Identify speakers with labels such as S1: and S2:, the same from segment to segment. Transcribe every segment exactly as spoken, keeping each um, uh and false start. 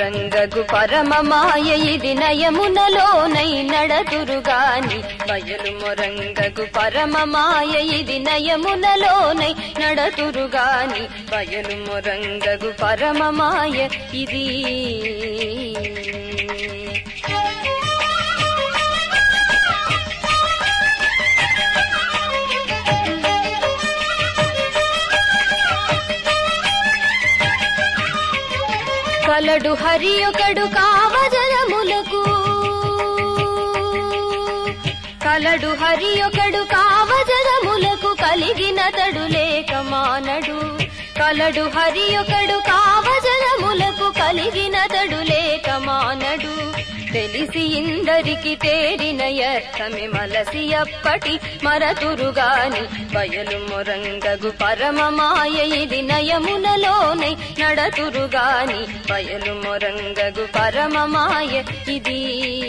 S1: మొరంగగు పరమమాయ ఇది నయమునలోనై నడతురుగాని బయలు మొరంగగు పరమమాయ ఇది నయమునలోనై నడతురుగాని బయలు మొరంగగు పరమమాయ ఇది కలడు హరియొకడు కావజనములకు కలడు హరియొకడు కావజనములకు కలిగిన తడు లేక మానడు కలడు హరియొకడు కావజనములకు కలిగిన తడు లేక మానడు తెలిసి ఇందరికి తేరిన యర్థమే మలసి అప్పటి మరతురుగాని బయలు మొరంగగు పరమమాయ ఇది నయమునలోనై నడతురుగాని బయలు మొరంగగు పరమమాయ ఇది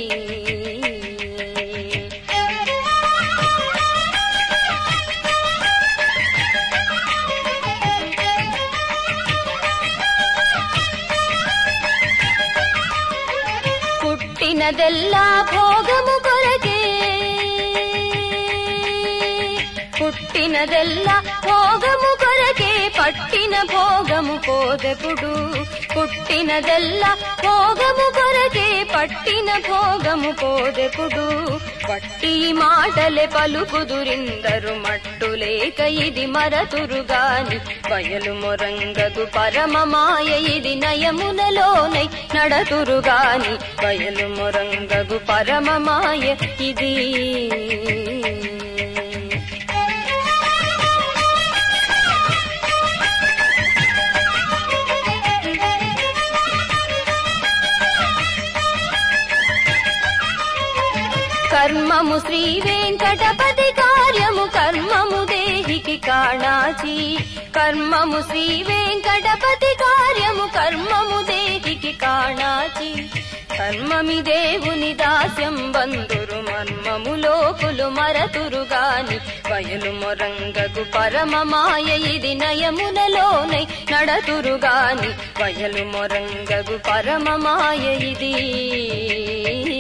S1: పుట్టినదెల్లా భోగము కొరకే పుట్టినదెల్లా భోగము కొరకే పట్టిన భోగము పోదెపుడు పుట్టినదెల్లా భోగము కొరకే పట్టిన భోగము పోదెపుడు పట్టి మాటలే పలుకుదురిందరు మట్టులేక ఇది మరతురుగాని బయలు మొరంగగు పరమమాయ ఇది నయమునలోనై నడతురుగాని బయలు మొరంగగు పరమమాయ ఇది కర్మము శ్రీ వెంకటపతి కార్యము కర్మము దేహికి కాణాచి కర్మము శ్రీ వెంకటపతి కార్యము కర్మము దేహికి కాణాచి కర్మమి దేవుని దాస్యం బంధురు మర్మము లోకులు మరతురుగాని బయలు మొరంగగు పరమమాయ ఇది నయమునలోనై నడతురుగాని బయలు మొరంగగు పరమమాయ ఇది